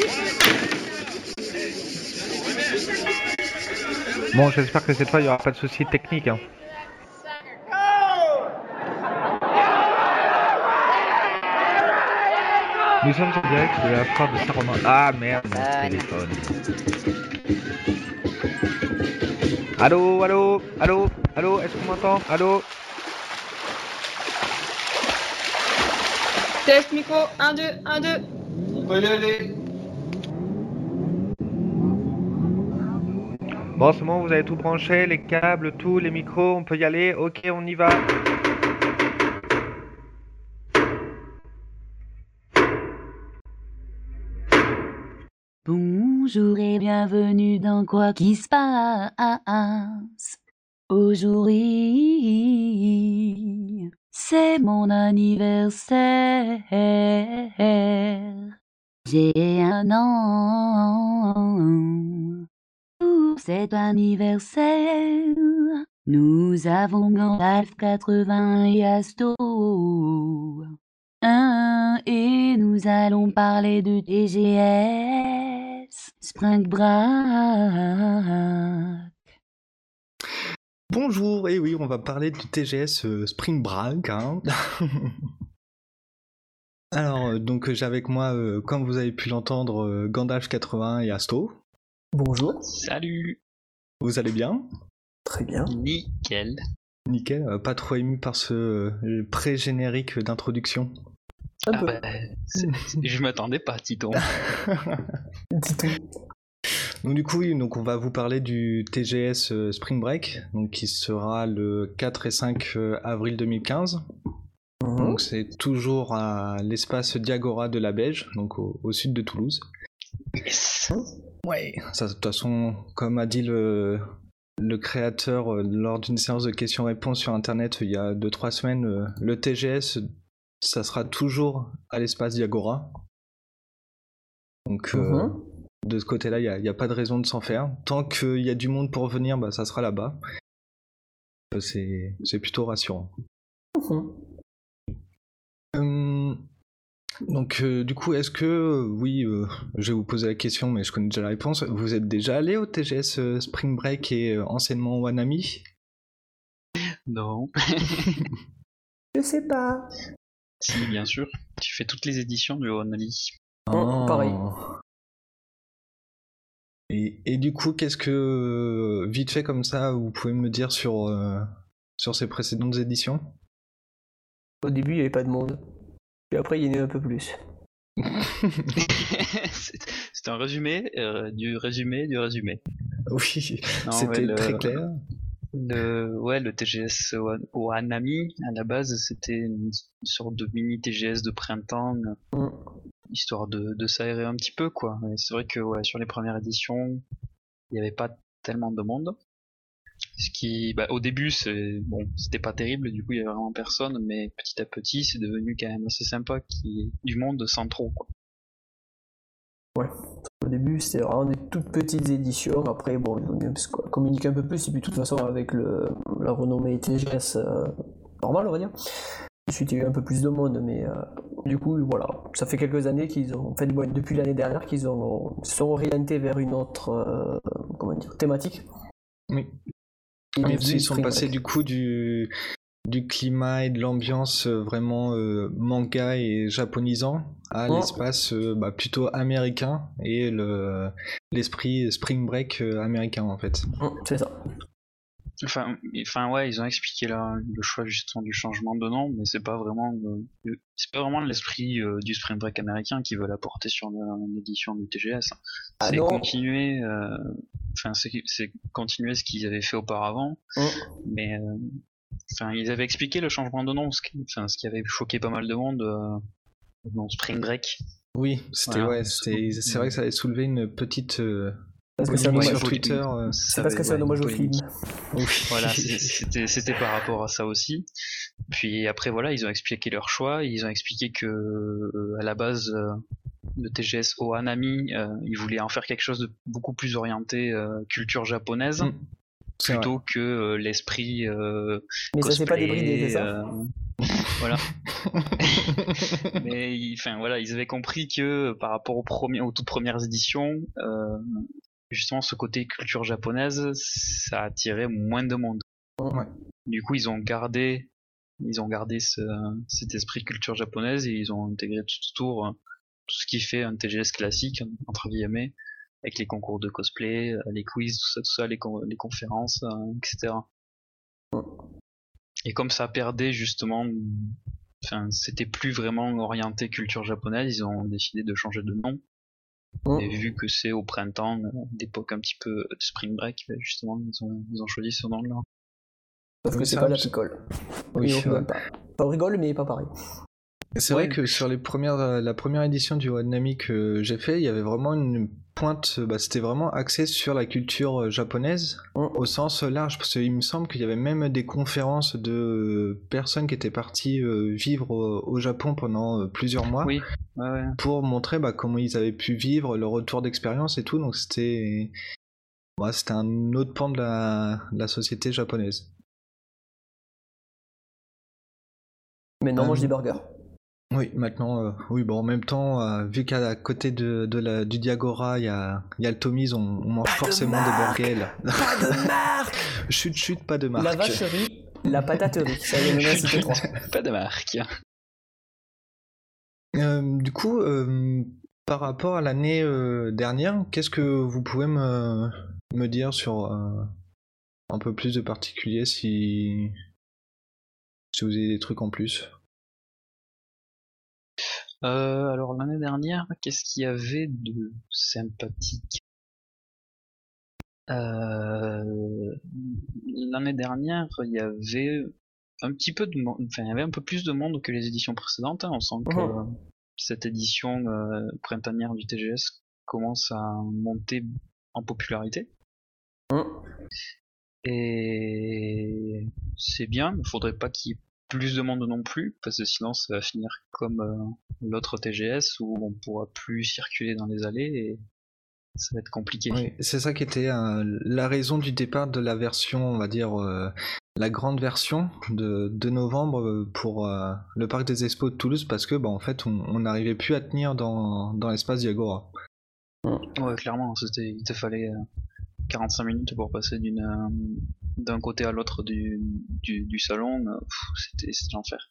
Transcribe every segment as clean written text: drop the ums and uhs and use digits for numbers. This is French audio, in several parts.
Bon, j'espère que cette fois il n'y aura pas de soucis techniques. Hein. Nous sommes en direct de la foire de Saint-Romain. Ah merde, mon téléphone. Allô, allô, allô, allô, est-ce qu'on m'entend? Allô? Test micro, 1, 2, 1, 2. On peut y aller. Bon, c'est bon, vous avez tout branché, les câbles, tout, les micros, on peut y aller. Ok, on y va. Bonjour et bienvenue dans Quoi qui se passe. Aujourd'hui, c'est mon anniversaire. J'ai 1 an. Pour cet anniversaire, nous avons Gandalf 80 et Asto. Et nous allons parler de TGS Spring Break. Bonjour, et oui, on va parler du TGS Spring Break. Hein. Alors, donc j'ai avec moi, comme vous avez pu l'entendre, Gandalf 80 et Asto. Bonjour. Salut. Vous allez bien? Très bien. Nickel. Nickel, pas trop ému par ce pré-générique d'introduction. Un peu. Je m'attendais pas, Titon. Dis-tout. Donc du coup, oui, donc on va vous parler du TGS Spring Break, donc qui sera le 4 et 5 avril 2015. Donc c'est toujours à l'espace Diagora de la Beige, donc au sud de Toulouse. Yes. Ouais. Ça, de toute façon, comme a dit le créateur lors d'une séance de questions-réponses sur internet il y a 2-3 semaines, le TGS, ça sera toujours à l'espace Diagora. Donc de ce côté-là, il n'y a pas de raison de s'en faire. Tant qu'il y a du monde pour venir, bah, ça sera là-bas. C'est plutôt rassurant. Donc du coup, est-ce que, oui, je vais vous poser la question, mais je connais déjà la réponse, vous êtes déjà allé au TGS Spring Break et enseignement Wanami? Non. Je sais pas. Si, bien sûr. Tu fais toutes les éditions du Onali. Pareil. Et du coup, qu'est-ce que, vite fait comme ça, vous pouvez me dire sur ces précédentes éditions? Au début, il n'y avait pas de monde. Puis après, il y en a eu un peu plus. C'est un résumé du résumé du résumé. Oui, Non, c'était très clair. Le TGS Ohanami, à la base, c'était une sorte de mini TGS de printemps, histoire de s'aérer un petit peu, quoi. Et c'est vrai que sur les premières éditions, il n'y avait pas tellement de monde. Ce qui, au début, c'était pas terrible, du coup, il y avait vraiment personne, mais petit à petit, c'est devenu quand même assez sympa qu'il y ait du monde sans trop, quoi. Ouais. Au début, c'était vraiment des toutes petites éditions. Après, bon, ils ont dû communiquer un peu plus. Et puis, de toute façon, avec la renommée TGS normale, on va dire. Ensuite, il y a eu un peu plus de monde. Mais du coup, voilà. Ça fait quelques années qu'ils ont. En fait, depuis l'année dernière, qu'ils se sont orientés vers une autre thématique. Oui. Ils sont passés du coup du climat et de l'ambiance vraiment manga et japonisant à l'espace plutôt américain et l'esprit Spring Break américain en fait. C'est ça. Enfin, ils ont expliqué le choix justement du changement de nom, mais c'est pas vraiment l'esprit du Spring Break américain qu'ils veulent apporter sur l'édition du TGS. C'est continuer, c'est continuer ce qu'ils avaient fait auparavant, mais ils avaient expliqué le changement de nom, ce qui avait choqué pas mal de monde dans Spring Break. Oui, c'est vrai que ça avait soulevé une petite parce que c'est un hommage sur Twitter. C'est parce que c'est un hommage au film. Oui. Voilà, c'était par rapport à ça aussi. Puis après ils ont expliqué leur choix. Ils ont expliqué que à la base le TGS Ohanami, ils voulaient en faire quelque chose de beaucoup plus orienté culture japonaise. Plutôt que l'esprit mais cosplay, ça s'est pas débridé, c'est ça Voilà. Mais voilà, ils avaient compris que par rapport aux toutes premières éditions, justement ce côté culture japonaise, ça attirait moins de monde. Ouais. Du coup, ils ont gardé cet esprit culture japonaise et ils ont intégré tout autour tout ce qui fait un TGS classique, entre guillemets, avec les concours de cosplay, les quiz, tout ça, les conférences, etc. Et comme ça perdait justement, c'était plus vraiment orienté culture japonaise, ils ont décidé de changer de nom. Et vu que c'est au printemps, d'époque un petit peu de Spring Break, justement, ils ont choisi ce nom-là. Sauf que c'est pas la picole. Oui, Et on rigole pas. On rigole, mais pas pareil. C'est vrai que sur la première édition du Wanami que j'ai fait, il y avait vraiment une pointe, c'était vraiment axé sur la culture japonaise au sens large, parce qu'il me semble qu'il y avait même des conférences de personnes qui étaient parties vivre au Japon pendant plusieurs mois pour montrer comment ils avaient pu vivre leur retour d'expérience et tout, donc c'était un autre pan de la société japonaise. Maintenant, on mange des burgers. Oui, maintenant, en même temps, vu qu'à côté du Diagora, il y a le Tommy's, on mange forcément des burgers. Là. Pas de marque. Chut, pas de marque. La vacherie, la pataterie, ça y est, maintenant c'était 3. Pas de marque. Du coup, par rapport à l'année dernière, qu'est-ce que vous pouvez me dire sur un peu plus de particulier si vous avez des trucs en plus? Alors l'année dernière, qu'est-ce qu'il y avait de sympathique? L'année dernière, il y avait un petit peu de monde, il y avait un peu plus de monde que les éditions précédentes. On sent que cette édition printanière du TGS commence à monter en popularité. Et c'est bien, il faudrait pas qu'il y ait plus de monde non plus, parce que sinon ça va finir comme l'autre TGS où on pourra plus circuler dans les allées et ça va être compliqué. Oui, c'est ça qui était la raison du départ de la version, on va dire, la grande version de novembre pour le parc des expos de Toulouse, parce que en fait on n'arrivait plus à tenir dans l'espace Diagora. Ouais, clairement, il te fallait 45 minutes pour passer d'un côté à l'autre du salon, c'était l'enfer.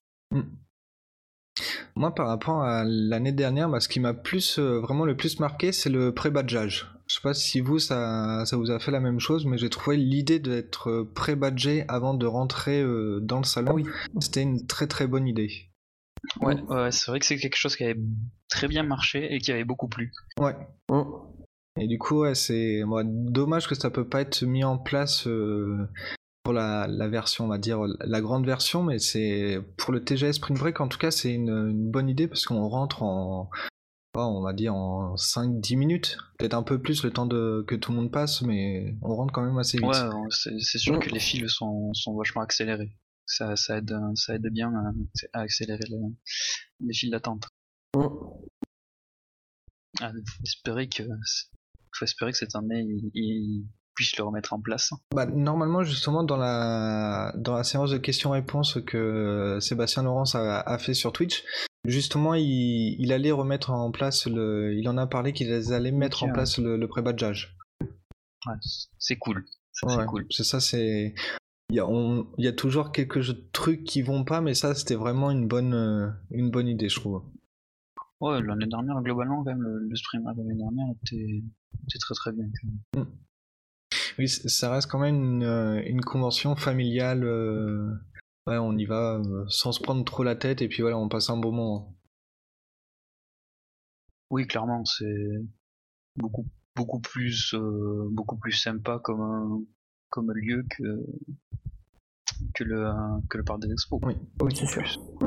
Moi, par rapport à l'année dernière, ce qui m'a vraiment le plus marqué, c'est le pré-badgeage. Je sais pas si vous, ça vous a fait la même chose, mais j'ai trouvé l'idée d'être pré-badgé avant de rentrer dans le salon, c'était une très très bonne idée. Ouais, c'est vrai que c'est quelque chose qui avait très bien marché et qui avait beaucoup plu. Ouais. Et du coup, c'est dommage que ça peut pas être mis en place pour la version, on va dire, la grande version, mais c'est pour le TGS Spring Break, en tout cas, c'est une bonne idée parce qu'on rentre on va dire en 5-10 minutes, peut-être un peu plus le temps que tout le monde passe, mais on rentre quand même assez vite. Ouais, c'est sûr que les files sont vachement accélérées. Ça aide bien à accélérer les files d'attente. Faut espérer que cette année ils puissent le remettre en place. Normalement, justement, dans la séance de questions-réponses que Sébastien Laurence a fait sur Twitch, justement, il allait remettre en place il en a parlé qu'ils allaient mettre en place le pré-badgeage. Ouais, c'est cool. C'est cool. C'est ça, c'est... Il y a toujours quelques trucs qui vont pas, mais ça, c'était vraiment une bonne idée, je trouve. Ouais, l'année dernière, globalement, quand même, le Spring Break de l'année dernière était très très bien. Oui, ça reste quand même une convention familiale. On y va sans se prendre trop la tête et puis voilà, on passe un bon moment. Oui, clairement, c'est beaucoup plus sympa comme lieu que le parc des expos. Oui, c'est sûr.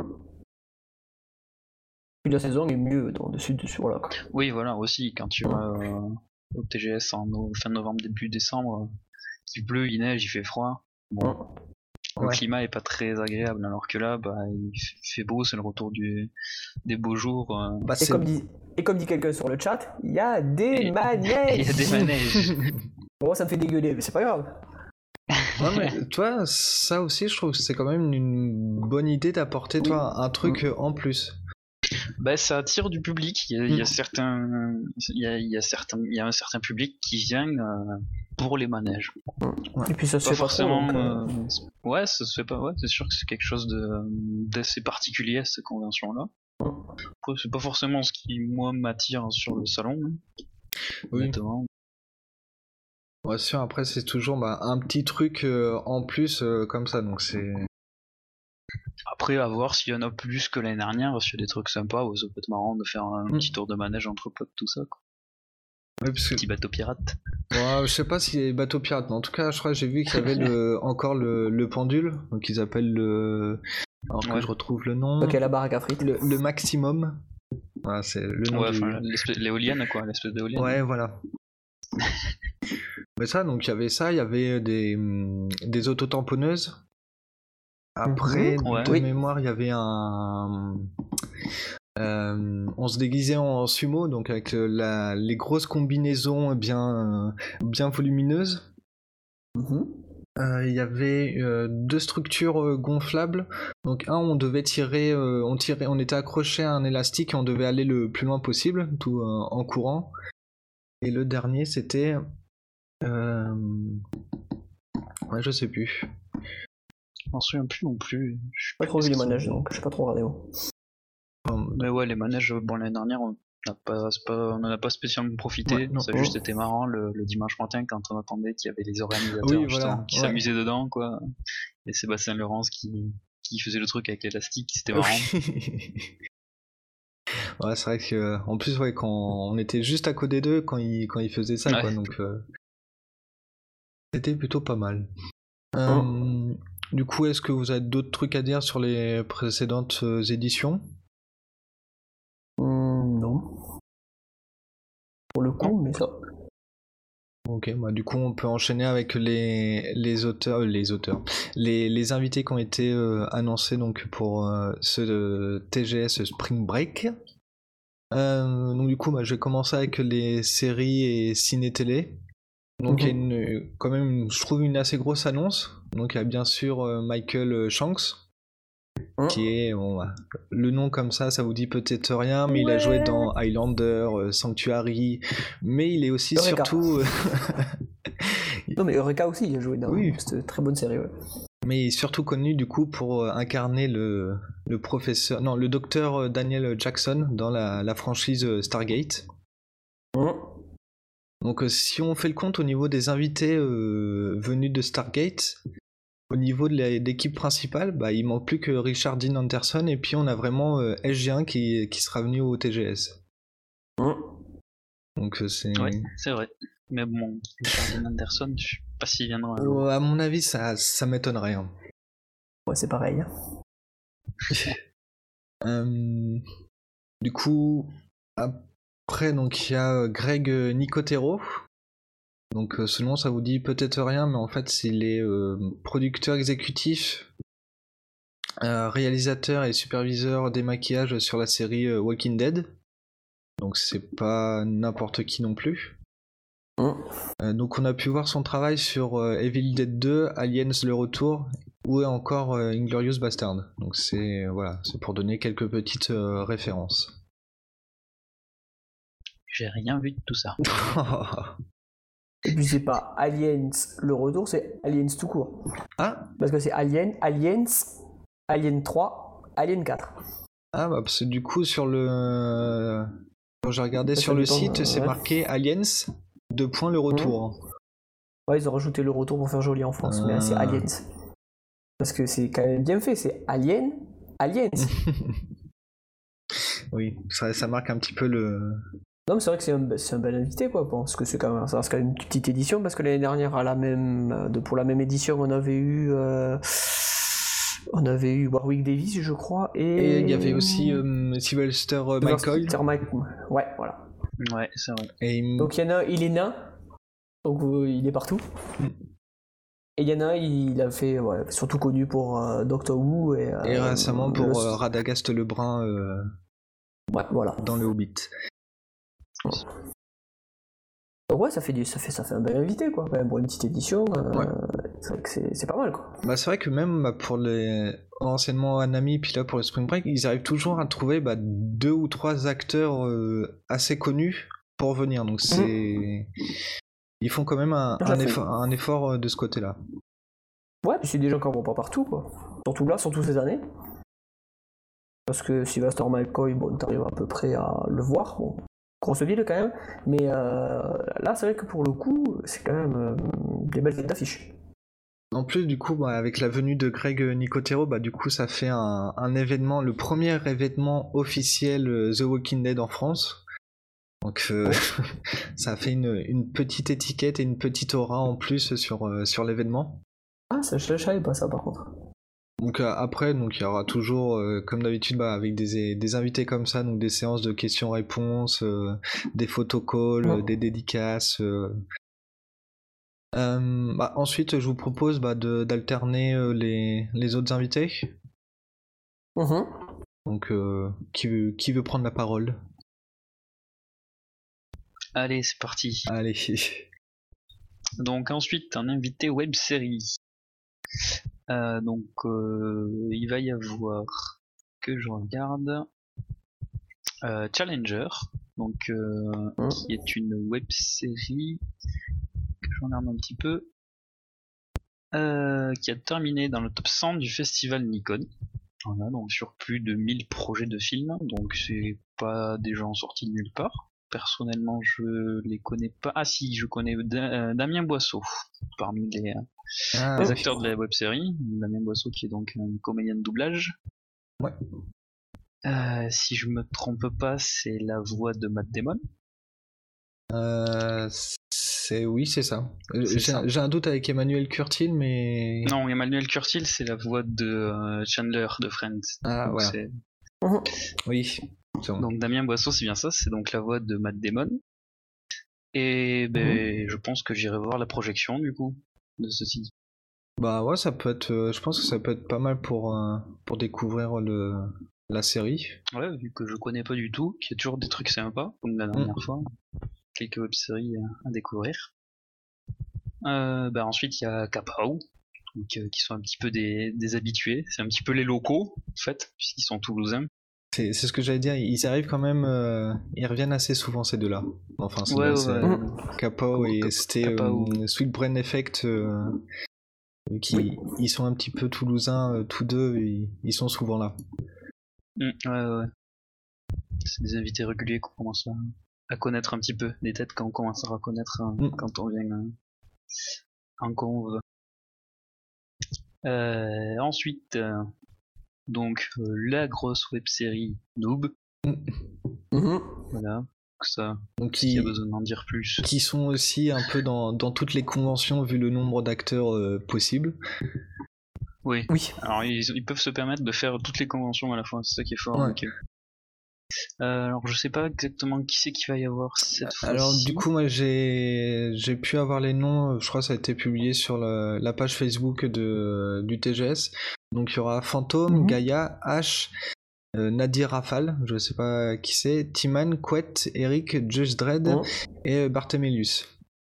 Puis la saison est mieux dessus voilà. Oui, voilà, aussi, quand tu vas au TGS fin novembre, début décembre, il pleut, il neige, il fait froid. Bon, le climat est pas très agréable, alors que là, il fait beau, c'est le retour des beaux jours. Et comme dit quelqu'un sur le chat, il y a des manèges. Il y a des manèges. Bon, ça me fait dégueuler, mais c'est pas grave. Non, mais toi, ça aussi, je trouve que c'est quand même une bonne idée d'apporter toi un truc en plus. Bah, ça attire du public. Il y a certains, il y a un certain public qui vient pour les manèges. Et puis ça se Pas fait pas trop, forcément. donc, Ouais, ça se fait pas. Ouais, c'est sûr que c'est quelque chose d'assez particulier à cette convention-là. Après, c'est pas forcément ce qui moi m'attire sur le salon. Oui. Honnêtement. Ouais, sûr, après, c'est toujours un petit truc en plus comme ça, donc c'est. Après, à voir s'il y en a plus que l'année dernière, parce qu'il y a des trucs sympas, ça peut être marrant de faire un petit tour de manège entre potes, tout ça, quoi. Ouais, parce que... Petit bateau pirate. Ouais, je sais pas si les bateaux pirates, mais en tout cas, je crois que j'ai vu qu'il y avait encore le pendule, donc ils appellent le. Alors que je retrouve le nom. ok, la baraque à frites. Le maximum. Voilà, c'est le nom. Ouais, du... enfin, l'éolienne, quoi, l'espèce d'éolienne. Ouais, voilà. Mais ça, donc il y avait ça, il y avait des autotamponneuses. Après, de mémoire, il y avait un. On se déguisait en sumo, donc avec les grosses combinaisons bien volumineuses. Il y avait 2 structures gonflables. Donc on devait tirer, on était accroché à un élastique et on devait aller le plus loin possible, tout en courant. Et le dernier, c'était, ouais, je sais plus. Je m'en souviens plus non plus. Je n'ai pas trop vu les manèges, donc je sais pas trop regardé. Mais ouais, les manèges, bon, l'année dernière, on n'en a pas spécialement profité. Ouais, non, ça a juste été marrant le dimanche matin quand on attendait qu'il y avait les organisateurs qui s'amusaient dedans, quoi. Et Sébastien Laurence qui faisait le truc avec l'élastique, c'était marrant. Ouais, c'est vrai que en plus, ouais, quand on était juste à côté d'eux quand ils faisaient ça, quoi, donc c'était plutôt pas mal. Du coup, est-ce que vous avez d'autres trucs à dire sur les précédentes éditions? Non. Pour le coup, mais ça. Ok, bah du coup on peut enchaîner avec les auteurs, les invités qui ont été annoncés donc pour ce TGS Spring Break. Donc du coup je vais commencer avec les séries et ciné-télé. Donc il y a quand même je trouve une assez grosse annonce. Donc il y a bien sûr Michael Shanks. Qui est le nom comme ça vous dit peut-être rien, mais il a joué dans Highlander, Sanctuary, mais il est aussi Eureka. surtout non mais Eureka aussi il a joué dans cette très bonne série, ouais. Mais il est surtout connu du coup pour incarner le docteur Daniel Jackson dans la franchise Stargate. Donc si on fait le compte au niveau des invités venus de Stargate, au niveau de l'équipe principale, il manque plus que Richard Dean Anderson et puis on a vraiment SG1 qui sera venu au TGS. Donc c'est... Ouais, c'est vrai. Mais bon, Richard Dean Anderson, je sais pas s'il viendra. À mon avis, ça m'étonnerait. Hein. Ouais, c'est pareil. Du coup, après, donc il y a Greg Nicotero. Donc ce nom ça vous dit peut-être rien, mais en fait il est producteur exécutif, réalisateur et superviseur des maquillages sur la série Walking Dead. Donc c'est pas n'importe qui non plus. Donc on a pu voir son travail sur Evil Dead 2, Aliens le retour ou encore Inglourious Bastard. Donc c'est pour donner quelques petites références. J'ai rien vu de tout ça. Et puis c'est pas Aliens le retour, c'est Aliens tout court. Ah. Parce que c'est Alien 3, Alien 4. Ah bah parce que du coup sur le... Quand j'ai regardé sur le site, c'est marqué Aliens, le retour. Ouais, ils ont rajouté le retour pour faire joli en France, mais c'est Aliens. Parce que c'est quand même bien fait, c'est Aliens. Oui, ça marque un petit peu le... Non mais c'est vrai que c'est un bel invité quoi, parce que ça reste quand même une petite édition, parce que l'année dernière pour la même édition on avait eu Warwick Davis je crois, et il y avait aussi Sylvester McCoy. Ouais, voilà. Ouais, c'est vrai. Donc il y en a, il est nain, donc il est partout. Et il y en a, il a fait surtout connu pour Doctor Who et récemment pour Radagast le Brun voilà. dans le Hobbit. Donc ouais, ça fait un bel invité quoi, quand même, pour une petite édition. c'est vrai que c'est pas mal, quoi. Bah, c'est vrai que même pour les enseignements Anami, puis là pour le Spring Break, ils arrivent toujours à trouver 2 ou 3 acteurs assez connus pour venir. Donc ils font quand même un effort de ce côté-là. Ouais, puis c'est des gens qui en vont pas partout, quoi. Surtout là, surtout ces années. Parce que Sylvester McCoy, bon, t'arrives à peu près à le voir, bon, grosse ville quand même, mais là, c'est vrai que pour le coup, c'est quand même des belles têtes d'affiche. En plus, du coup, avec la venue de Greg Nicotero, du coup, ça fait un événement, le premier événement officiel The Walking Dead en France. Donc, ça a fait une petite étiquette et une petite aura en plus sur l'événement. Ah, ça, je savais pas ça, par contre. Donc après, il y aura toujours, comme d'habitude, avec des invités comme ça, donc des séances de questions-réponses, des photocalls, des dédicaces. Ensuite, je vous propose d'alterner les autres invités. Donc, qui veut prendre la parole? Allez, c'est parti. Allez. Donc ensuite, un invité web-série. Il va y avoir, que je regarde, Challenger, qui est une web-série que je regarde un petit peu, qui a terminé dans le top 100 du festival Nikon. Voilà, donc sur plus de 1000 projets de films, donc c'est pas des gens sortis de nulle part. Personnellement, je les connais pas. Ah si, je connais Damien Boisseau parmi les acteurs de la web-série. Damien Boisseau qui est donc un comédien de doublage. Ouais. Si je me trompe pas, c'est la voix de Matt Damon. Oui, c'est ça. J'ai un doute avec Emmanuel Curtil, mais... Non, Emmanuel Curtil, c'est la voix de Chandler de Friends. Ah, donc voilà. Oui. Donc Damien Boisseau, c'est bien ça, c'est donc la voix de Matt Damon. Et je pense que j'irai voir la projection du coup de ceci. Ouais, ça peut être. Je pense que ça peut être pas mal pour découvrir la série. Ouais, vu que je connais pas du tout, qu'il y a toujours des trucs sympas, comme la dernière fois. Quelques web-séries à découvrir. Ensuite, il y a Kapow, qui sont un petit peu des habitués. C'est un petit peu les locaux, en fait, puisqu'ils sont toulousains. C'est ce que j'allais dire, ils arrivent quand même, ils reviennent assez souvent ces deux-là. Enfin, Kapow et c'était Sweet Brain Effect, ils sont un petit peu toulousains tous deux, et ils sont souvent là. Ouais. C'est des invités réguliers qu'on commence à connaître un petit peu, des têtes qu'on commence à reconnaître quand on vient en conv. Ensuite... la grosse web-série Noob. Voilà, ça. Donc il y a besoin d'en dire plus. Qui sont aussi un peu dans toutes les conventions vu le nombre d'acteurs possibles. Oui. Alors ils peuvent se permettre de faire toutes les conventions à la fois, c'est ça qui est fort. Ouais. Okay. Alors je sais pas exactement qui c'est qu'il va y avoir cette fois-ci. Alors du coup moi j'ai pu avoir les noms, je crois que ça a été publié sur la page Facebook du TGS. Donc il y aura Fantôme, Gaïa, H, Nadir Rafal, je sais pas qui c'est, Timan, Quet, Eric, Just Dread et Barthélemius.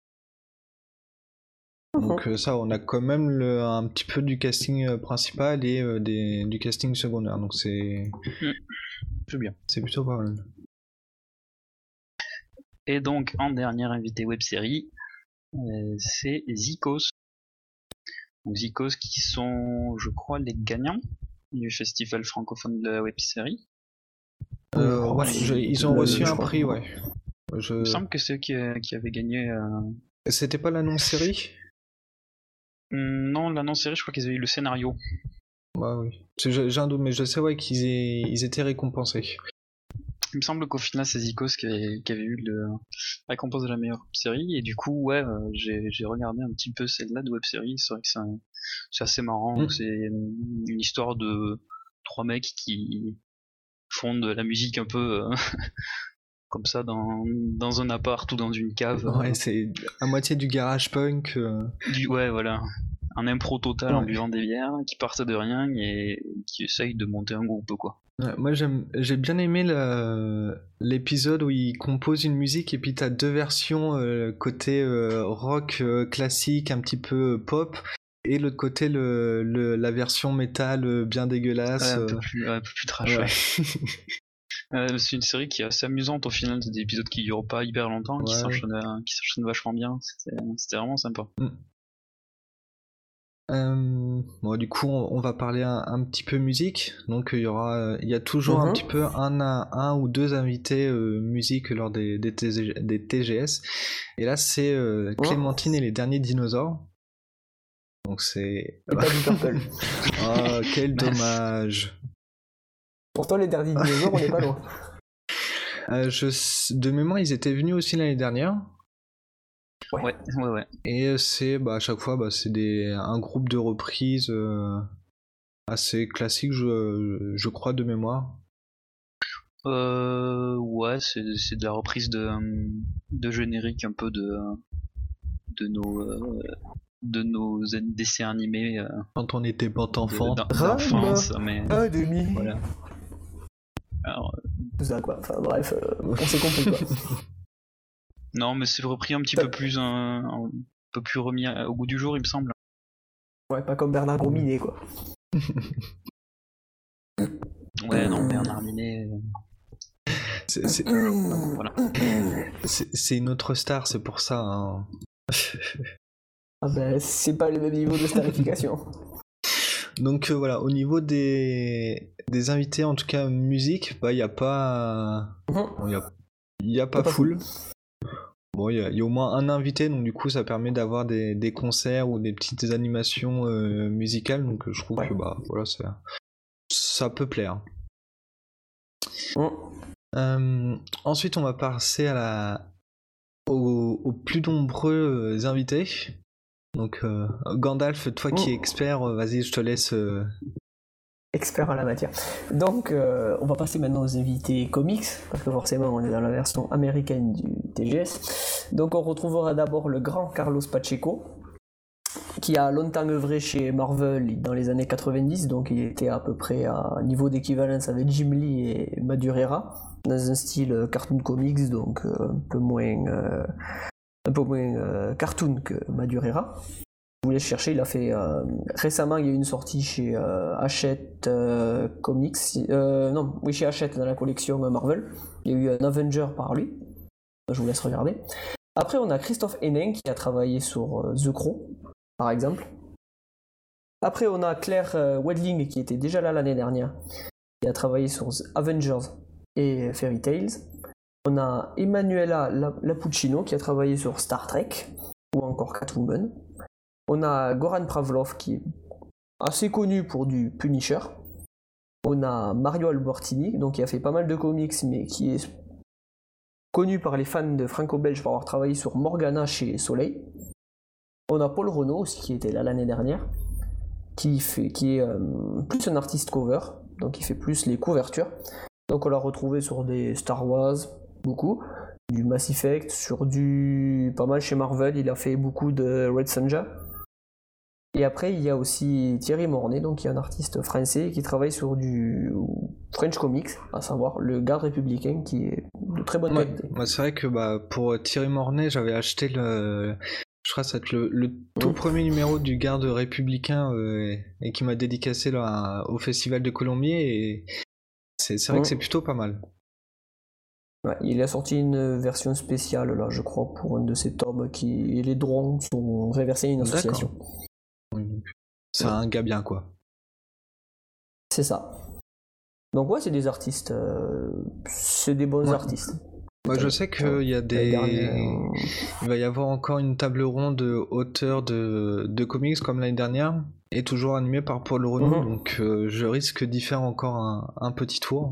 Donc ça on a quand même un petit peu du casting principal et du casting secondaire, donc c'est bien. C'est plutôt pas mal. Et donc en dernière invité web-série, c'est Zikos. Donc Zikos qui sont, je crois, les gagnants du festival francophone de la web-série. Ils ont reçu un prix, ouais. Il me semble que c'est eux qui avaient gagné. C'était pas l'annonce-série ? Non, l'annonce-série, je crois qu'ils avaient eu le scénario. Oui. J'ai un doute, mais je sais qu'ils étaient récompensés. Il me semble qu'au final, c'est Zikos qui avait eu la récompense de la meilleure série, et du coup, j'ai regardé un petit peu celle-là de web-série. C'est vrai que c'est assez marrant. C'est une histoire de 3 mecs qui font de la musique un peu comme ça dans un appart ou dans une cave. Ouais, c'est à moitié du garage punk. Ouais, voilà. Un impro total en buvant des bières, qui partent de rien et qui essayent de monter un groupe, quoi. Ouais, moi j'ai bien aimé l'épisode où il compose une musique et puis t'as 2 versions côté rock classique, un petit peu pop, Et l'autre côté, la version métal bien dégueulasse. Ouais, un peu plus trash. Ouais. C'est une série qui est assez amusante au final, c'est des épisodes qui durent pas hyper longtemps, qui s'enchaînent vachement bien, c'était vraiment sympa. Bon, du coup, on va parler un petit peu musique. Donc, il y a toujours un petit peu un ou deux invités musique lors des TGS. Et là, c'est Clémentine et les derniers dinosaures. Donc, c'est. Et pas du Purple. Oh, quel dommage. Pourtant, les derniers dinosaures, on n'est pas loin. De mémoire, ils étaient venus aussi l'année dernière. Ouais. Et c'est à chaque fois c'est un groupe de reprises assez classique, je crois, de mémoire. Ouais, c'est de la reprise de générique un peu de nos dessins animés quand on était pas enfant d'enfance, mais demi. voilà. Alors, tout ça quoi, enfin bref, on s'est compris quoi. Non, mais c'est repris un petit peu plus remis au goût du jour, il me semble. Ouais, pas comme Bernard Gros-Minet quoi. Ouais, non, Bernard Minet. Voilà. C'est une autre star, c'est pour ça. Hein. Ah ben, c'est pas le même niveau de starification. Donc voilà, au niveau des invités, en tout cas musique, il n'y a pas. Il y a pas full. Bon, il y a au moins un invité, donc du coup ça permet d'avoir des concerts ou des petites animations musicales, donc je trouve que voilà, ça peut plaire. Ensuite on va passer aux plus nombreux invités. Donc Gandalf, toi qui es expert, vas-y, je te laisse... Expert en la matière. Donc on va passer maintenant aux invités comics, parce que forcément on est dans la version américaine du TGS. Donc on retrouvera d'abord le grand Carlos Pacheco, qui a longtemps œuvré chez Marvel dans les années 90, donc il était à peu près à niveau d'équivalence avec Jim Lee et Madureira, dans un style cartoon comics, donc un peu moins cartoon que Madureira. Je voulais chercher, il a fait récemment, il y a eu une sortie chez Hachette Comics, chez Hachette dans la collection Marvel. Il y a eu un Avenger par lui, je vous laisse regarder. Après on a Christophe Hénin qui a travaillé sur The Crow par exemple. Après on a Claire Wedling qui était déjà là l'année dernière, qui a travaillé sur Avengers et Fairy Tales. On a Emanuela Lapuccino qui a travaillé sur Star Trek ou encore Catwoman. On a Goran Pavlov qui est assez connu pour du Punisher. On a Mario Albertini, donc qui a fait pas mal de comics, mais qui est connu par les fans de franco-belge pour avoir travaillé sur Morgana chez Soleil. On a Paul Renaud aussi qui était là l'année dernière, qui est plus un artiste cover, donc il fait plus les couvertures. Donc on l'a retrouvé sur des Star Wars, beaucoup, du Mass Effect, sur du pas mal chez Marvel, il a fait beaucoup de Red Sonja. Et après, il y a aussi Thierry Mornay, donc qui est un artiste français qui travaille sur du French Comics, à savoir le Garde républicain, qui est de très bonne qualité. Moi, c'est vrai que pour Thierry Mornay, j'avais acheté je crois que c'est le tout premier numéro du Garde républicain et qui m'a dédicacé là, au Festival de Colombier, et c'est vrai que c'est plutôt pas mal. Ouais, il a sorti une version spéciale, là, je crois, pour un de ses tomes, et les droits sont réversés à une association. D'accord. C'est un gars bien, quoi. C'est ça. Donc ouais, c'est des artistes, c'est des bons artistes. Moi, je sais qu'il y a il va y avoir encore une table ronde de auteurs de comics comme l'année dernière, et toujours animée par Paul Renaud, donc je risque d'y faire encore un petit tour.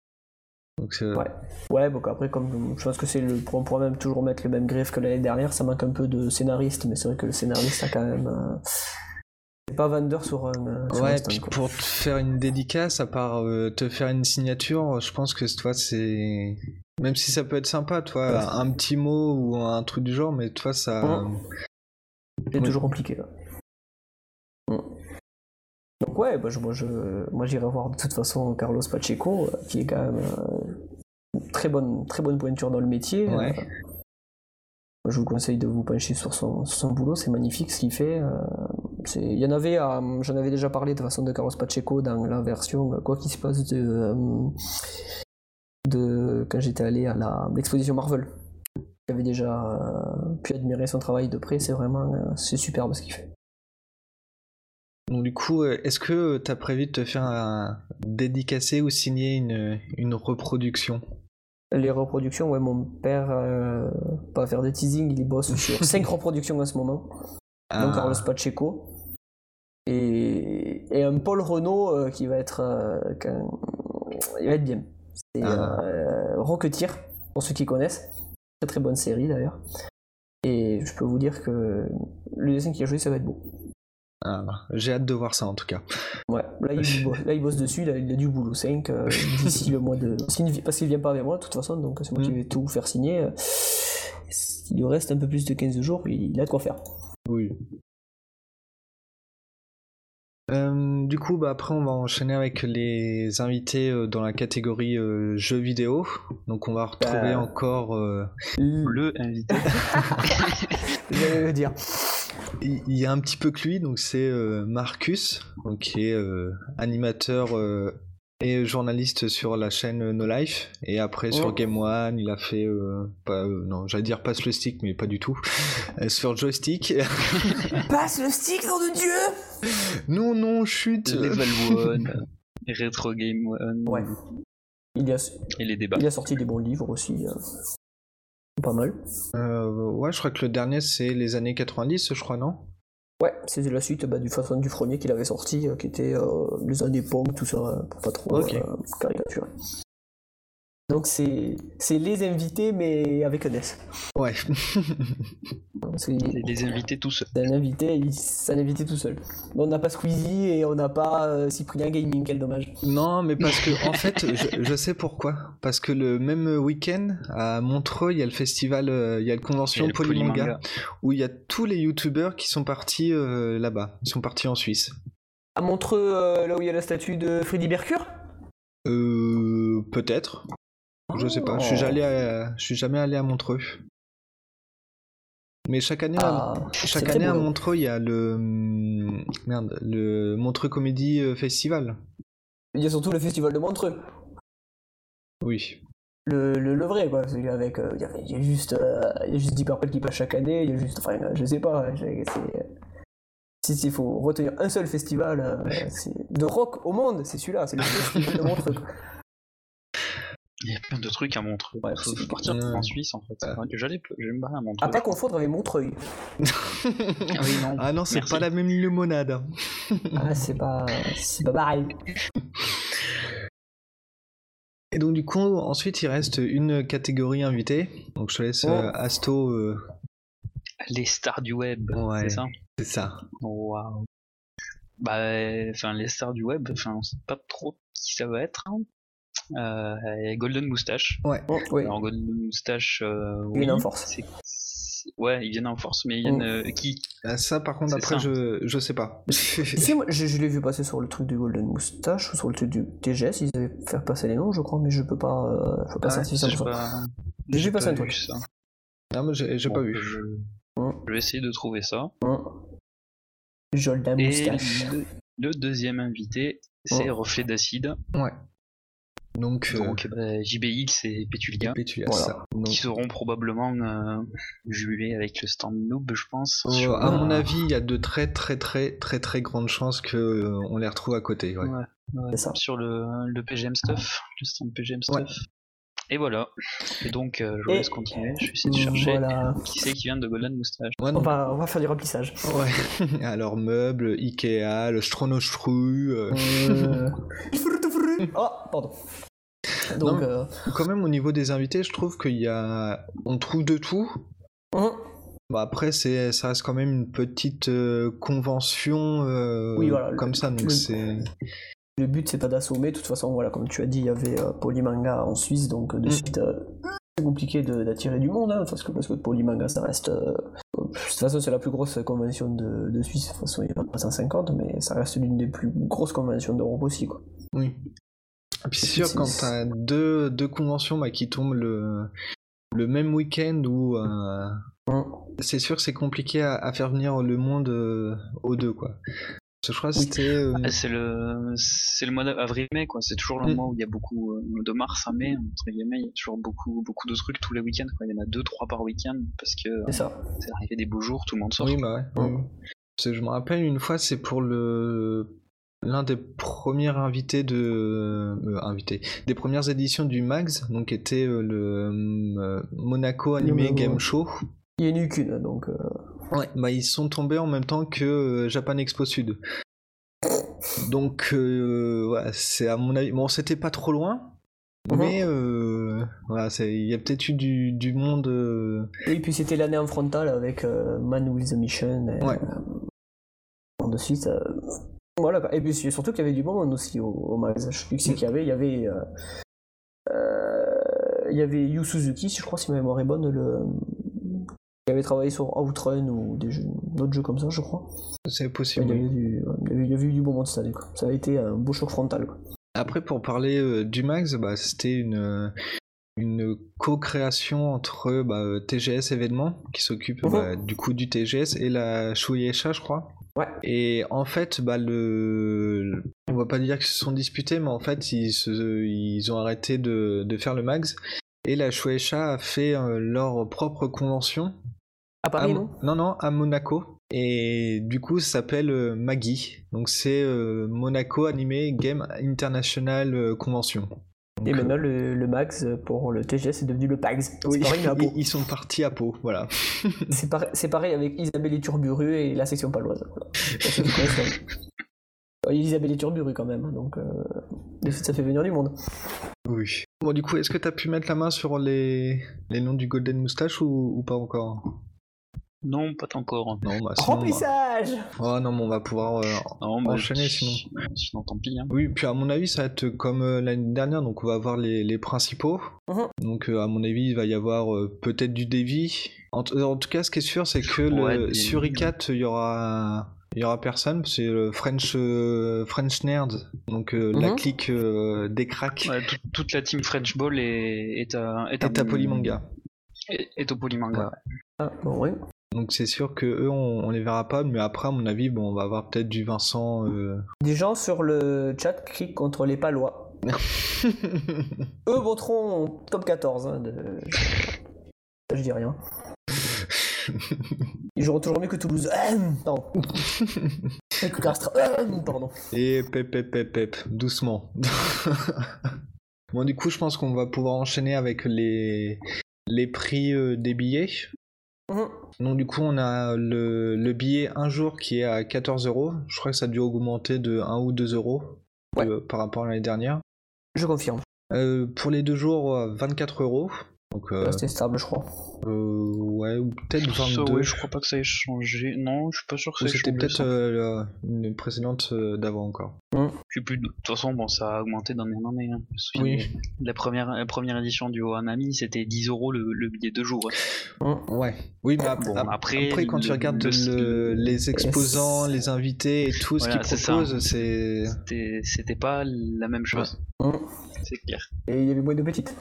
Donc, donc après, comme je pense que on pourra même toujours mettre le même griffe que l'année dernière, ça manque un peu de scénariste, mais c'est vrai que le scénariste a quand même... c'est pas vendeur sur un stand, puis quoi. pour te faire une dédicace, à part te faire une signature, je pense que toi c'est... Même si ça peut être sympa, toi, un petit mot ou un truc du genre, mais toi ça... C'est toujours compliqué, là. Donc ouais, moi j'irai voir de toute façon Carlos Pacheco, qui est quand même une très bonne pointure dans le métier. Je vous conseille de vous pencher sur son boulot, c'est magnifique ce qu'il fait. Il y en avait, j'en avais déjà parlé de façon de Carlos Pacheco dans la version Quoi qu'il se passe de quand j'étais allé à l'exposition Marvel. J'avais déjà pu admirer son travail de près, c'est superbe ce qu'il fait. Donc du coup, est-ce que t'as prévu de te faire dédicacer ou signer une reproduction? Les reproductions, ouais, mon père, pas faire des teasing, il bosse sur 5 reproductions en ce moment. Donc Carlos Pacheco. Et un Paul Renault qui va être il va être bien. C'est Rocketeer, pour ceux qui connaissent. Très très bonne série d'ailleurs. Et je peux vous dire que le dessin qu'il a joué, ça va être beau. J'ai hâte de voir ça en tout cas. Ouais, là il bosse dessus, il a du boulot 5 d'ici le mois de... Parce qu'il vient pas avec moi de toute façon, donc c'est moi qui vais tout faire signer. Il lui reste un peu plus de 15 jours, il a de quoi faire. Oui. Du coup, après on va enchaîner avec les invités dans la catégorie jeux vidéo. Donc on va retrouver encore le invité. J'allais le dire. Il y a un petit peu que lui, donc c'est Marcus, donc, qui est animateur et journaliste sur la chaîne No Life. Et après sur Game One, il a fait, non, j'allais dire passe le stick, mais pas du tout. Sur Joystick. Passe le stick, nom de Dieu! Non, chute! Level One, Retro Game One. Ouais. Et les débats. Il a sorti des bons livres aussi. Pas mal. Ouais, je crois que le dernier c'est les années 90, je crois, non? Ouais, c'était la suite du premier qu'il avait sorti, qui était les années Pong, tout ça, pour pas trop caricaturer. Donc c'est les invités, mais avec un S. Ouais. C'est les invités tout seuls. C'est un invité tout seul. On n'a pas Squeezie et on n'a pas Cyprien Gaming, quel dommage. Non, mais parce que, en fait, je sais pourquoi. Parce que le même week-end, à Montreux, il y a le festival, il y a le convention Polymanga, où il y a tous les youtubeurs qui sont partis là-bas. Ils sont partis en Suisse. À Montreux, là où il y a la statue de Freddy Mercure? Peut-être. Je sais pas, je suis jamais allé à Montreux. Mais chaque année à Montreux, il y a le Montreux Comedy Festival. Il y a surtout le festival de Montreux. Oui. Le vrai, quoi. Avec, il y a juste Deep Purple qui passe chaque année, il y a juste... Enfin, je sais pas, s'il faut retenir un seul festival de rock au monde, c'est celui-là, c'est le festival de Montreux. Il y a plein de trucs à Montreux. Ouais, faut partir en Suisse en fait. J'aime pas à Montreux. À pas confondre avec Montreuil. Ah non, c'est pas la même limonade. C'est pas pareil. Et donc du coup, ensuite il reste une catégorie invitée. Donc je te laisse Asto. Les stars du web, ouais, c'est ça? C'est ça. Waouh. Les stars du web, on sait pas trop qui ça va être. Golden Moustache. Ouais. Alors Golden Moustache, ils viennent en force. Ouais, ils viennent en force, mais ils viennent qui? Ça, par contre, après, je sais pas. Si, moi, je l'ai vu passer sur le truc du Golden Moustache ou sur le truc du TGS. Ils avaient fait passer les noms, je crois, mais je peux pas certifier ça. J'ai vu passer un truc. Ça. Non, mais j'ai pas vu. Je vais essayer de trouver ça. Golden Moustache. Le deuxième invité, c'est Reflet d'Acide. Ouais. Donc JBX et Pétulia, voilà. Ça. Qui seront probablement jumelés avec le stand Noob, je pense. À mon avis, il y a de très grandes chances qu'on les retrouve à côté. Ouais. C'est ça. Sur le PGM Stuff, le stand PGM Stuff. Ouais. Et voilà. Et donc, je vous laisse continuer. Je vais essayer de chercher qui c'est qui vient de Golden Moustache. Ouais, on va faire du remplissage. Ouais. Alors, meubles, Ikea, le Stronostru. Oh, pardon. Donc, non, quand même, au niveau des invités, je trouve on trouve de tout. Après, ça reste quand même une petite convention comme ça. Donc le but, c'est pas d'assommer. De toute façon, voilà, comme tu as dit, il y avait Polymanga en Suisse, donc de suite, c'est compliqué d'attirer du monde, parce que Polymanga, ça reste... de toute façon, c'est la plus grosse convention de Suisse. De toute façon, il y en a pas 150, mais ça reste l'une des plus grosses conventions d'Europe aussi, quoi. Oui. Et puis c'est sûr, quand t'as deux conventions qui tombent le même week-end où C'est sûr que c'est compliqué à faire venir le monde aux deux, quoi. Je crois que c'était... C'est le mois d'avril-mai, quoi. C'est toujours le mois où il y a beaucoup de mars à mai, entre guillemets, il y a toujours beaucoup de trucs tous les week-ends, quoi. Il y en a 2-3 par week-end parce que c'est arrivé des beaux jours, tout le monde sort. Oui, bah ouais. Parce que je me rappelle une fois, c'est pour l'un des premiers invités des premières éditions du Mags, donc était le Monaco Anime Game Show. Il n'y en a eu qu'une, donc... Ouais, bah ils sont tombés en même temps que Japan Expo Sud. Donc, ouais, c'est à mon avis... Bon, c'était pas trop loin, mais voilà, il y a peut-être eu du monde... Et puis c'était l'année en frontal avec Man with the Mission. De suite... Voilà, et puis surtout qu'il y avait du bon monde aussi au Mags. Je sais plus qui qu'il y avait. Il y avait Yu Suzuki, je crois, si ma mémoire est bonne, qui avait travaillé sur Outrun ou d'autres jeux comme ça, je crois. C'est possible. Il y avait eu du bon monde cette année, quoi. Ça a été un beau choc frontal, quoi. Après, pour parler du Mags, c'était une co-création entre TGS événements, qui s'occupe du coup du TGS, et la Shueisha, je crois. Ouais. Et en fait, on va pas dire qu'ils se sont disputés, mais en fait, ils ont arrêté de faire le Mags. Et la Shueisha a fait leur propre convention. À Paris, non ? Non, à Monaco. Et du coup, ça s'appelle MAGI. Donc c'est Monaco Anime Game International Convention. Donc, et maintenant, le Max pour le TGS est devenu le PAGS. Oui, c'est pareil, mais à Pau. Ils sont partis à Pau, voilà. c'est pareil avec Isabelle et Turburu et la section paloise. Voilà. Isabelle et Turburu quand même, donc ça fait venir du monde. Oui. Bon, du coup, est-ce que t'as pu mettre la main sur les noms du Golden Moustache ou pas encore ? Non, pas encore. Non, Remplissage. Oh non, mais on va pouvoir enchaîner sinon. Sinon, tant pis. Hein. Oui, puis à mon avis, ça va être comme l'année dernière, donc on va avoir les principaux. Donc à mon avis, il va y avoir peut-être du Devi. En tout cas, ce qui est sûr, c'est que sur ICAT, il y aura personne, c'est le French Nerd, donc la clique des cracks. Ouais, toute la team French Ball est à Polymanga. Est au Polymanga. Ouais. Ah, bon, oui. Donc c'est sûr que eux on les verra pas, mais après à mon avis on va avoir peut-être du Vincent. Des gens sur le chat crient contre les Palois. Eux voteront top 14. Hein, je dis rien. Ils joueront toujours mieux que Toulouse. Pardon. Et que Castres. Pardon. Et pep, doucement. Bon, du coup, je pense qu'on va pouvoir enchaîner avec les prix des billets. Donc, du coup, on a le billet un jour qui est à 14€. Je crois que ça a dû augmenter de 1 ou 2€ par rapport à l'année dernière. Je confirme. Pour les 2 jours, 24€. Donc, c'était stable, je crois. Ouais, ou peut-être 22. Ouais, je crois pas que ça ait changé. Non, je suis pas sûr que ça ait changé. C'était peut-être une précédente d'avant encore. De toute façon, bon, ça a augmenté d'année en année. Hein. Oui. La première édition du Ohanami, c'était 10€ le billet de jour. Ouais. Oui, mais après quand tu regardes les exposants, les invités et tout ce qu'ils proposent, c'était pas la même chose. C'est clair. Et il y avait moins de petites.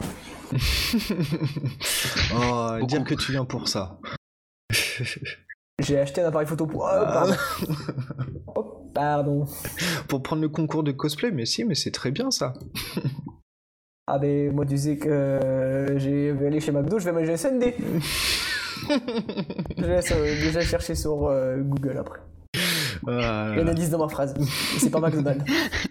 Dire que tu viens pour ça. J'ai acheté un appareil photo pour... pardon. Pardon. Pour prendre le concours de cosplay, mais c'est très bien ça. Ah ben moi tu sais que je vais aller chez McDo, je vais manger un sundae. Je laisse déjà chercher sur Google après. Il y a un indice dans ma phrase. C'est pas McDonald's.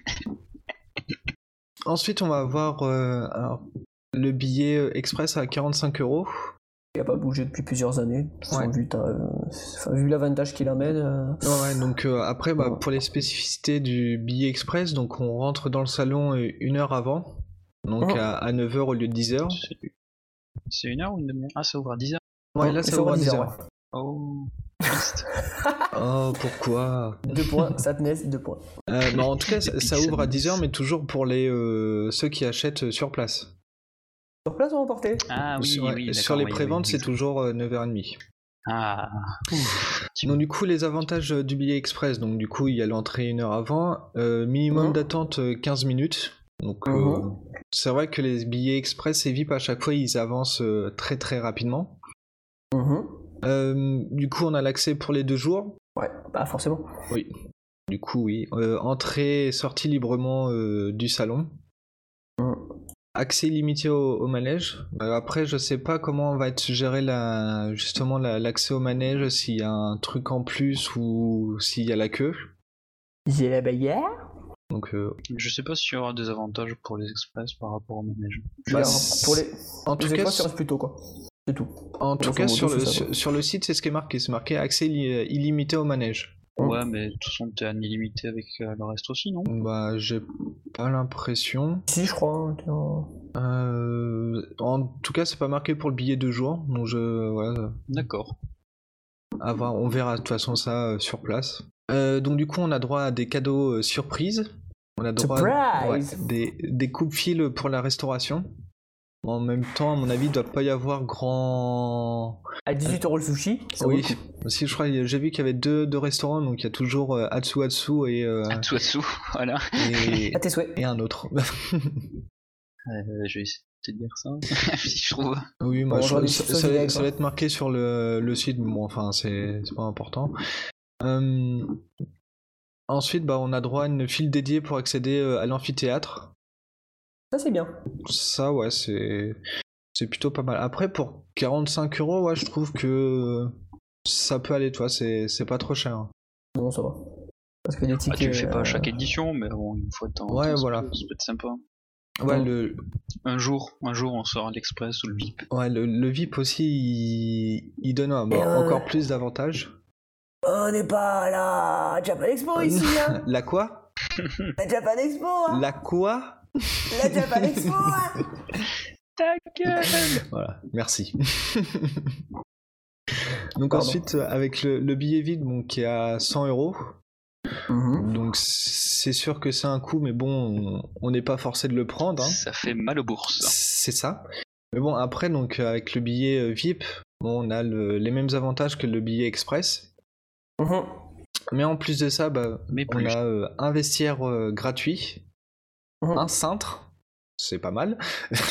Ensuite on va avoir le billet express à 45€. Il n'a pas bougé depuis plusieurs années. Vu l'avantage qu'il amène. Ouais, donc après, pour les spécificités du billet express, donc on rentre dans le salon 1 heure avant, donc à 9h au lieu de 10h. C'est 1 heure ou une demi-heure ? Ah, ça ouvre à 10h. Ouais, là ça ouvre à 10h. Ouais. Oh. Oh, pourquoi ? 2 points, Satnez, 2 points. En tout cas, ça ouvre à 10h, mais toujours pour ceux qui achètent sur place. Sur place ou emporté ? Ah oui, sur les préventes, c'est toujours 9h30. Ah. Donc du coup, les avantages du billet express, donc du coup, il y a l'entrée 1 heure avant, minimum d'attente 15 minutes. Donc c'est vrai que les billets express et VIP à chaque fois, ils avancent très très rapidement. Du coup, on a l'accès pour les 2 jours. Ouais, bah forcément. Oui. Du coup, oui. Entrée et sortie librement du salon. Accès illimité au manège. Après, je sais pas comment va être géré l'accès au manège, s'il y a un truc en plus ou s'il y a la queue. J'ai la bagarre. Donc, Je sais pas s'il y aura des avantages pour les express par rapport au manège. bah, Pour les en tout cas, express, ça reste plus tôt, quoi. C'est tout. en tout Grosso cas modo, c'est ça, sur le site, c'est ce qui est marqué. C'est marqué accès illimité au manège. Ouais, mais de toute façon, t'es en illimité avec le reste aussi, non? Bah, j'ai pas l'impression. Si, je crois. En tout cas, c'est pas marqué pour le billet de jour. Donc, voilà. D'accord. À voir, on verra de toute façon ça sur place. Donc du coup on a droit à des cadeaux surprises. On a droit Surprise des coupes-fils pour la restauration. En même temps, à mon avis, il doit pas y avoir grand... À 18€ le sushi, ça Oui, vaut le coup. aussi je crois, j'ai vu qu'il y avait deux restaurants, donc il y a toujours Atsu et, Atsu, voilà. et, À tes souhaits. et un autre. Je vais essayer de te dire ça, si je trouve. Oui, moi, Bon, j'en ai ça, sur ça ce va direct, être marqué sur le site, mais bon, enfin, c'est pas important. Ensuite, bah, on a droit à une file dédiée pour accéder à l'amphithéâtre. Ça, c'est bien. Ça, ouais, c'est plutôt pas mal. Après, pour 45€, ouais, je trouve que ça peut aller, toi, c'est pas trop cher. Non, ça va. Parce que les tickets... Tu le fais pas à chaque édition, mais bon, une fois de temps en Ouais, temps, voilà. ça peut être sympa. Ouais, Un jour, on sort à l'Express ou le VIP. ouais, le VIP aussi, il donne encore plus d'avantages. On n'est pas à la Japan Expo ici, hein. La quoi? La Japan Expo, hein. La quoi? La Japan Expo, hein. Ta gueule! Voilà, merci. Donc Pardon. ensuite, avec le billet vide, bon, qui est à 100€, donc c'est sûr que c'est un coût, mais bon, on n'est pas forcé de le prendre. Hein. Ça fait mal aux bourses. C'est ça. Mais bon, après, donc avec le billet VIP, bon, on a les mêmes avantages que le billet express. Mais en plus de ça, bah, on a un vestiaire gratuit, un cintre, c'est pas mal.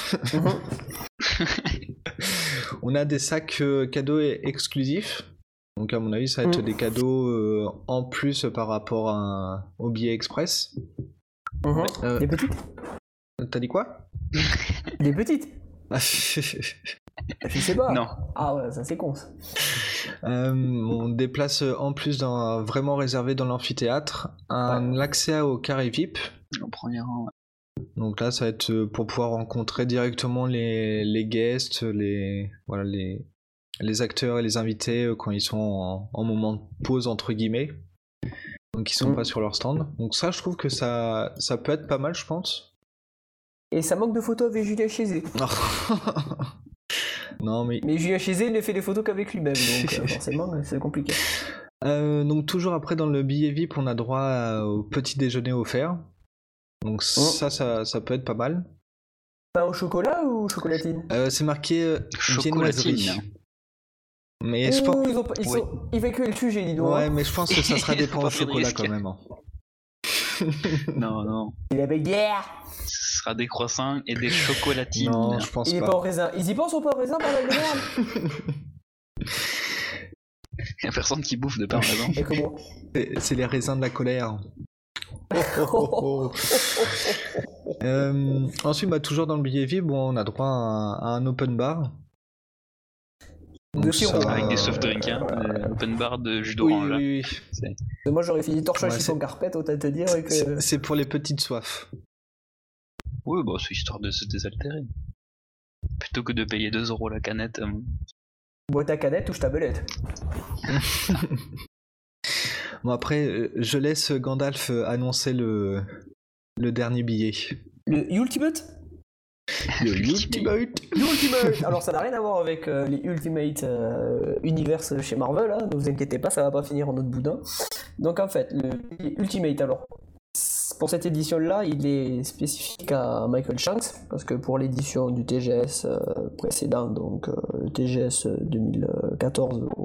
On a des sacs cadeaux exclusifs. Donc à mon avis, ça va être des cadeaux en plus par rapport au billet express. Les petites? T'as dit quoi? Les petites? Je sais pas. Non. Ah ouais, ça c'est con ça. On déplace en plus vraiment réservé dans l'amphithéâtre l'accès au carré VIP. En premier rang, ouais. Donc là, ça va être pour pouvoir rencontrer directement les guests, les acteurs et les invités quand ils sont en moment de pause entre guillemets. Donc ils sont pas sur leur stand. Donc ça, je trouve que ça peut être pas mal, je pense. Et ça manque de photos avec Julien Chézé. Non mais Julien Chézé ne fait des photos qu'avec lui-même, donc forcément c'est compliqué. Donc toujours après dans le billet VIP, on a droit au petit déjeuner offert. Donc ça peut être pas mal. Pain au chocolat ou chocolatine? C'est marqué chocolatine. viennoiserie. Mais je pense... Ils veulent que le sujet, dis donc. Ouais, mais je pense que ça sera des pains au chocolat quand même. Hein. Non. Il avait bière. Ce sera des croissants et des chocolatines. Non, je pense Il est pas au raisin. Ils y pensent ou pas au raisin, bordel de merde? Y'a personne qui bouffe de pain au raisin. Et comment? C'est les raisins de la colère. Ensuite, bah, toujours dans le billet VIP, bon, on a droit à un open bar. De sirop. Avec des soft drinks, hein. Open bar de jus d'orange. Oui. Moi j'aurais fini torchage Ouais, chez son carpette, autant te dire que... C'est pour les petites soifs. Oui, bah c'est histoire de se désaltérer. Plutôt que de payer 2€ la canette. Bois ta canette, touche ta belette. Bon après, je laisse Gandalf annoncer le dernier billet. Le Ultimate? Le Ultimate. Alors ça n'a rien à voir avec les Ultimate Universe chez Marvel, hein, ne vous inquiétez pas, ça va pas finir en autre boudin. Donc en fait, le Ultimate, alors, pour cette édition-là, il est spécifique à Michael Shanks, parce que pour l'édition du TGS précédent, donc le TGS 2014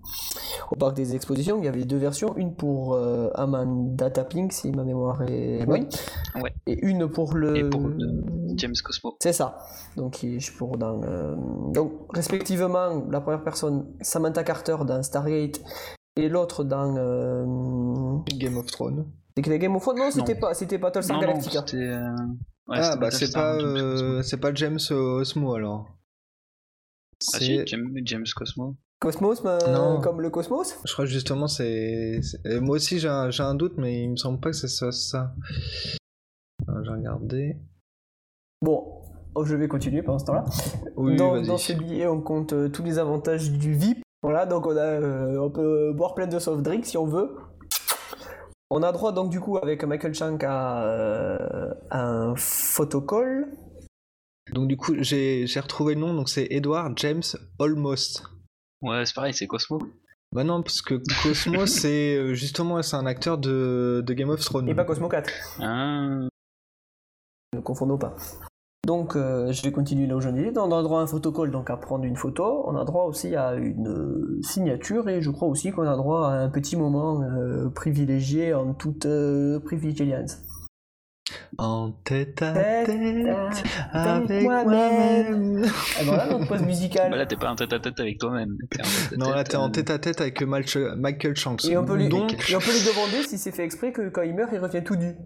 au parc des expositions. Il y avait 2 versions, une pour Amanda Tapping, si ma mémoire est bonne, Ouais. et une pour le... Et pour James Cosmo. C'est ça. Donc, donc, respectivement, la première personne, Samantha Carter dans Stargate, et l'autre dans... Game of Thrones. C'était Game of Thrones? Non, c'était pas Battlestar Non, Galactica. c'était... Ah, bah c'est pas, Cosmo. c'est pas James Osmo alors. Ah si, James Cosmo. Cosmos, Non. comme le cosmos? Je crois que justement moi aussi j'ai un doute, mais il me semble pas que ce soit ça. J'ai regardé. Bon, je vais continuer pendant ce temps-là. Oui, vas-y. Dans ce billet, on compte tous les avantages du VIP. Voilà, donc on peut boire plein de soft drinks si on veut. On a droit donc du coup avec Michael Shank à un photocall. Donc du coup j'ai retrouvé le nom, donc c'est Edward James Olmos. Ouais, c'est pareil, c'est Cosmo. Bah non, parce que Cosmo c'est justement c'est un acteur de Game of Thrones. Et pas Cosmo 4. Ah. Ne confondons pas. Donc je vais continuer là où j'en ai. On a droit à un photocall, donc à prendre une photo. On a droit aussi à une signature et je crois aussi qu'on a droit à un petit moment privilégié en toute privilégence. En tête à tête avec moi-même. Alors là, notre pause musicale. Bah là, t'es pas en tête-à-tête avec toi-même. Non, là t'es en tête à tête avec Michael Shanks. Et on peut lui Donc... demander si c'est fait exprès que quand il meurt, il revient tout nu.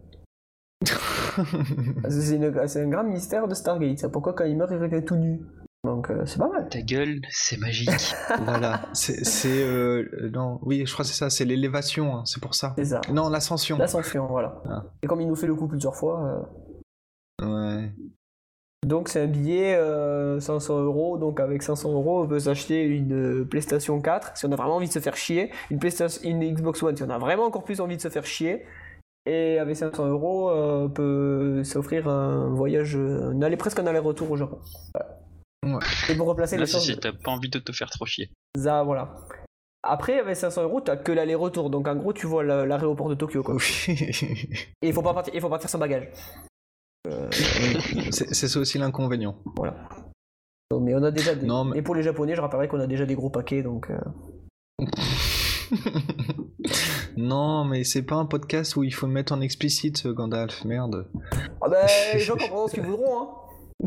C'est un grand mystère de Stargate, ça. Pourquoi quand il meurt, il revient tout nu. Donc c'est pas mal. Ta gueule, c'est magique. Voilà, non, oui, je crois que c'est ça, c'est l'élévation, hein, c'est pour ça. C'est ça. Non, l'ascension. L'ascension, voilà. Ah. Et comme il nous fait le coup plusieurs fois. Ouais. Donc c'est un billet 500 €, donc avec 500 €, on peut s'acheter une PlayStation 4 si on a vraiment envie de se faire chier, une Xbox One si on a vraiment encore plus envie de se faire chier, et avec 500 €, on peut s'offrir un voyage, presque un aller-retour au Japon. Voilà. Ouais. Et pour remplacer Là, les si t'as pas envie de te faire trop chier. ça, voilà. Après, avec 500 €, t'as que l'aller-retour, donc en gros, tu vois l'aéroport de Tokyo, quoi. Oui. Et il faut partir sans bagage. C'est ça aussi l'inconvénient. Voilà. Donc, mais on a déjà des... Non, mais... Et pour les Japonais, je rappellerai qu'on a déjà des gros paquets, donc... Non, mais c'est pas un podcast où il faut le mettre en explicite, Gandalf, merde. Ah ben, les gens comprendront ce qu'ils voudront, hein.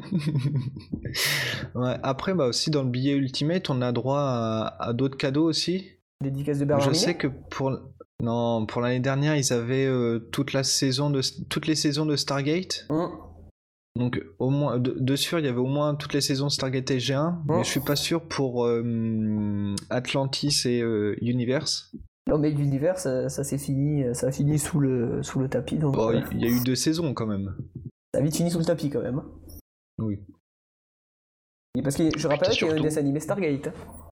Ouais, après, bah aussi dans le billet Ultimate, on a droit à d'autres cadeaux aussi. Dédicace de Bernard Je Minet. sais que pour l'année dernière, ils avaient toutes les saisons de Stargate. Donc au moins de sûr, il y avait au moins toutes les saisons Stargate SG1, mais je suis pas sûr pour Atlantis et Universe. Non mais l'univers, ça s'est fini, ça a fini sous le tapis. Donc Bon, il y a eu 2 saisons quand même. ça a vite fini sous le tapis quand même. Oui. Et parce que je rappelle qu'il y a un surtout- dessin animé Stargate.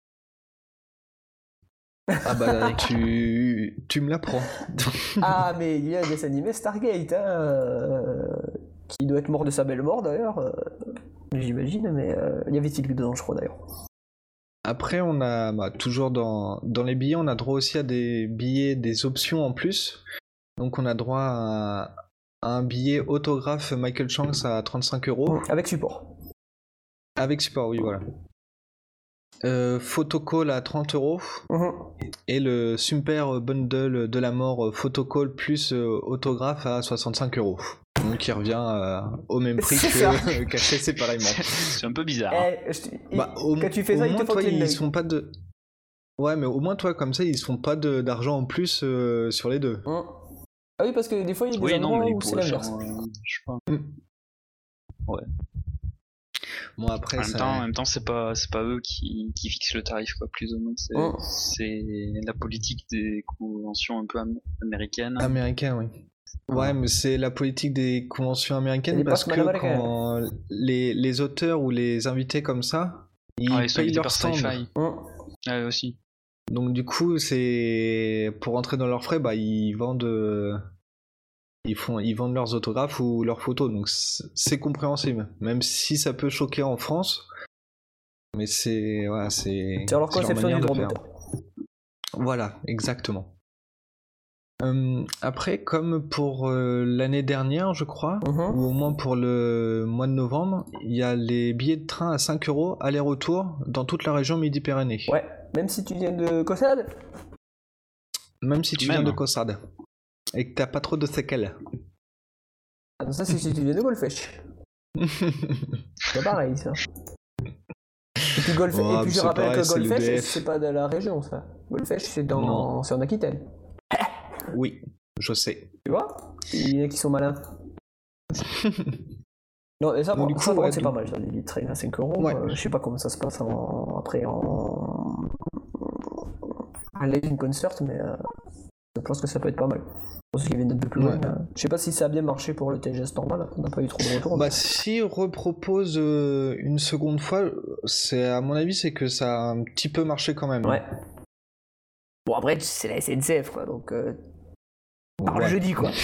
Ah bah tu me l'apprends. Ah mais il y a un dessin animé Stargate, qui doit être mort de sa belle mort d'ailleurs, j'imagine, mais y avait-il dedans je crois d'ailleurs. Après, on a toujours dans les billets, on a droit aussi à des billets, des options en plus. Donc on a droit à un billet autographe Michael Shanks à 35 €. Avec support. Avec support, oui, voilà. Photocall à 30 €. Et le super bundle de la mort photocall plus autographe à 65 €. Donc il revient au même prix qu'acheté séparément. C'est un peu bizarre. Quand tu fais ça, ils te font toi, clin ils d'œil. se font pas de... Ouais, mais au moins, toi, comme ça, ils se font pas d'argent en plus sur les deux. Ah oui, parce que des fois, il y a des Oui, non, endroits mais où c'est pour l'inverse. je sais pas. Ouais. Bon, après, En même temps, c'est pas eux qui fixent le tarif, quoi, plus ou moins. C'est la politique des conventions un peu américaines. Américain, oui. Ouais, mais c'est la politique des conventions américaines Et parce pas semaine que quand les auteurs ou les invités comme ça, ils Ils sont payent invités leur par stand. Sci-Fi. Ouais, aussi. Donc du coup, c'est pour entrer dans leurs frais, bah ils vendent leurs autographes ou leurs photos. Donc c'est compréhensible, même si ça peut choquer en France. Mais c'est leur conception manière du de droit faire. d'auteur. Voilà, exactement. Après, comme pour l'année dernière, je crois, ou au moins pour le mois de novembre, il y a les billets de train à 5 € aller-retour dans toute la région Midi-Pyrénées. Ouais. même si tu viens de Cossade. Même si tu viens de Cossade. Et que t'as pas trop de séquelles. Ah non, ça c'est si tu viens de Golfech. C'est pareil ça. Et puis, Oh, et puis je c'est rappelle pareil, que c'est Golfech, l'UDF. c'est pas de la région ça. Golfech c'est Non. en Aquitaine. Oui, je sais. Tu vois? Il y en a qui sont malins. Non, et ça, Donc, par du contre, coup, ouais, c'est pas mal, ça, les trains à 5 euros. Ouais. Je sais pas comment ça se passe après en Legend Concert, mais je pense que ça peut être pas mal. Pour ceux qui viennent un peu plus loin. Ouais. Je sais pas si ça a bien marché pour le TGS normal, on n'a pas eu trop de retours. Bah, si repropose une seconde fois, à mon avis, c'est que ça a un petit peu marché quand même. Ouais. Bon, après, c'est la SNCF, quoi, donc. Par le Ouais. jeudi, quoi.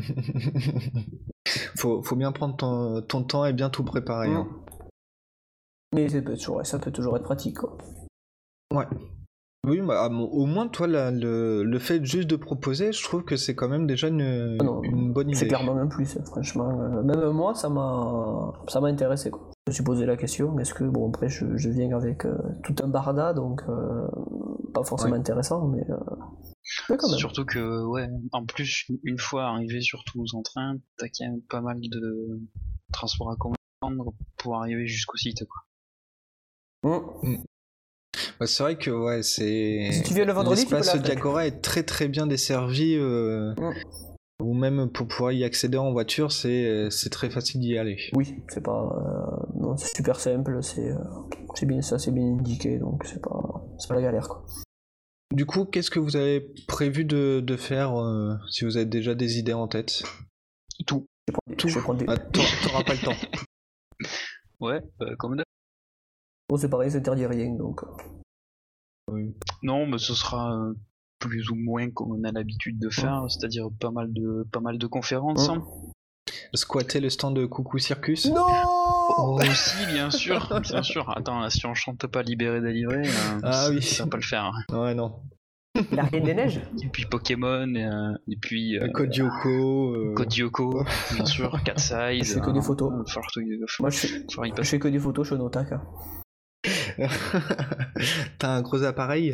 faut bien prendre ton temps et bien tout préparer. Hein. Mais ça peut toujours être pratique, quoi. Ouais. Oui, bah, au moins, toi, le fait juste de proposer, je trouve que c'est quand même déjà une bonne idée. C'est clairement un plus, franchement. Même moi, ça m'a intéressé, quoi. Je me suis posé la question, est-ce que, bon, après, je viens avec tout un barda, donc pas forcément intéressant, mais quand même. Surtout que, ouais, en plus, une fois arrivé sur Toulouse en train, t'as quand même pas mal de transports à prendre pour arriver jusqu'au site, quoi. Bah, c'est vrai que ouais, Si tu viens le vendredi, tu peux l'espace l'attaquer. Diagora est très très bien desservi, ou même pour pouvoir y accéder en voiture, c'est très facile d'y aller. Oui, c'est pas. Non, c'est super simple, c'est bien ça, c'est bien indiqué, donc c'est pas la galère, quoi. Du coup, qu'est-ce que vous avez prévu de faire si vous avez déjà des idées en tête? Tout. Je vais prendre des... Ah, t'auras pas le temps. Ouais, comme d'hab. Bon, c'est pareil, ça interdit rien, donc. Non, mais ce sera plus ou moins comme on a l'habitude de faire, c'est-à-dire pas mal de conférences. Hein. Squatter le stand de Coucou Circus? Non. Aussi, bien sûr, bien sûr. Attends, là, si on chante pas Libéré délivré, oui. ça va pas le faire. Hein. Ouais, non. La Reine des Neiges. Et puis Pokémon, et puis Code Yoko. Code Yoko, bien sûr, Cat Size. Je fais que des photos. Moi, je fais que des photos, je suis un otaku. T'as un gros appareil?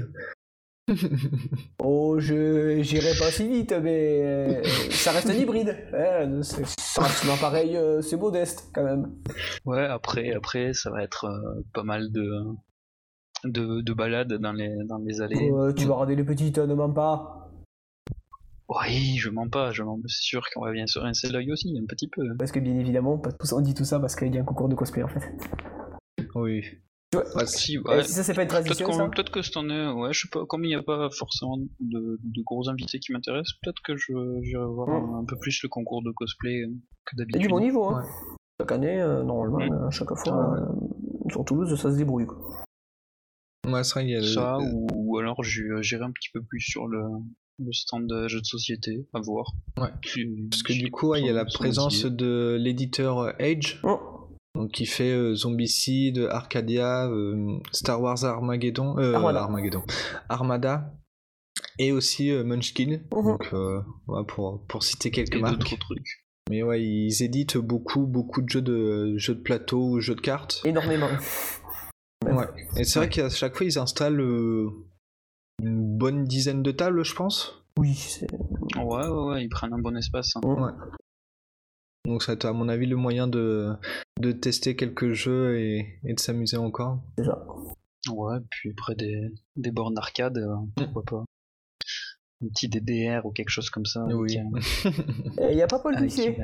Oh, j'irai pas si vite, mais ça reste un hybride. Ça reste un appareil, c'est modeste quand même. Ouais, après, ça va être pas mal de balades dans les allées. Tu vas regarder les petites, ne mens pas. Oui, je mens pas, c'est sûr qu'on va bien se rincer l'œil aussi, un petit peu. Parce que bien évidemment, on dit tout ça parce qu'il y a un concours de cosplay en fait. Oui. Ouais, si, ouais. Si ça c'est pas une tradition, ça peut-être que cette année, ouais, je sais pas, comme il n'y a pas forcément de gros invités qui m'intéressent, peut-être que j'irai voir un peu plus le concours de cosplay que d'habitude. Et du bon niveau, hein. Ouais. Chaque année, normalement, chaque fois, sur Toulouse, ça se débrouille, quoi. Ouais, c'est vrai, il y a ça, ou alors j'irai un petit peu plus sur le stand de jeux de société, à voir. Ouais. Parce que du coup, il y a la présence de l'éditeur Age. Donc, qui fait Zombicide, Arcadia, Star Wars Armageddon, Armada, et aussi Munchkin. Donc, ouais, pour citer quelques marques. D'autres trucs. Mais ouais, ils éditent beaucoup de jeux de plateau ou jeux de cartes. Énormément. Ouais. Et c'est vrai qu'à chaque fois, ils installent une bonne dizaine de tables, je pense. Oui, c'est. Ouais, ils prennent un bon espace. Hein. Ouais. Donc ça va être à mon avis le moyen de tester quelques jeux et de s'amuser encore. C'est ça. Ouais, puis après des bornes d'arcade, pourquoi pas. Un petit DDR ou quelque chose comme ça. Oui. Il n'y a pas Paul Bussier.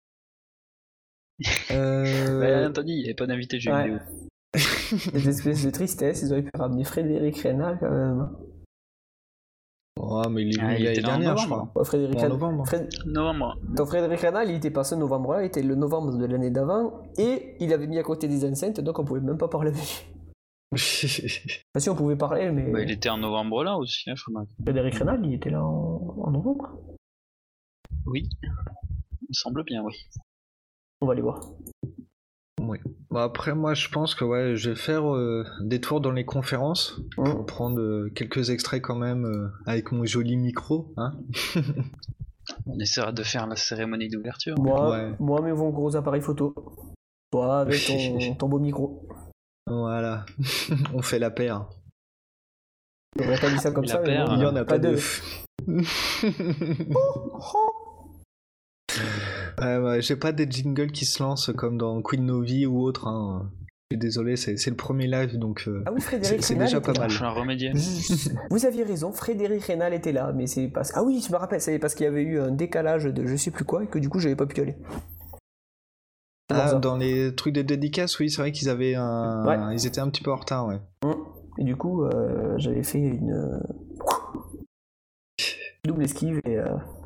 T'as dit, il n'y avait pas d'invité jeux vidéo. Des espèces de tristesse, ils auraient pu ramener Frédéric Rénal quand même. Oh, mais il est venu il l'année était là en dernière, je novembre. crois. Frédéric En novembre. Novembre. Donc Frédéric Rénal, il était pas ce novembre-là, il était le novembre de l'année d'avant, et il avait mis à côté des enceintes, donc on pouvait même pas parler avec lui. Enfin, si on pouvait parler, mais. Bah, il était en novembre là aussi, hein, Frédéric Rénal, il était là en novembre. Oui, il me semble bien, oui. On va aller voir. Oui. Bon, après, moi, je pense que ouais, je vais faire des tours dans les conférences pour prendre quelques extraits quand même avec mon joli micro. Hein. On essaiera de faire la cérémonie d'ouverture. Moi, mais mon gros appareil photo. Toi, avec ton beau micro. Voilà, on fait la paire. J'aurais pas dit ça comme La ça, mais paire, bon, Il y en a pas deux. Ouais, j'ai pas des jingles qui se lancent comme dans Queen Novi ou autre. Hein. Je suis désolé, c'est le premier live, donc Ah oui, Frédéric c'est Rénal déjà était pas là. mal. Je suis un remédié. Vous aviez raison, Frédéric Rénal était là, mais c'est parce... Ah oui, je me rappelle, c'est parce qu'il y avait eu un décalage de je sais plus quoi, et que du coup, j'avais pas pu y aller. Ah, ça. dans les trucs de dédicace, oui, c'est vrai qu'ils avaient un... Ouais. Ils étaient un petit peu en retard, ouais. Et du coup, j'avais fait une double esquive et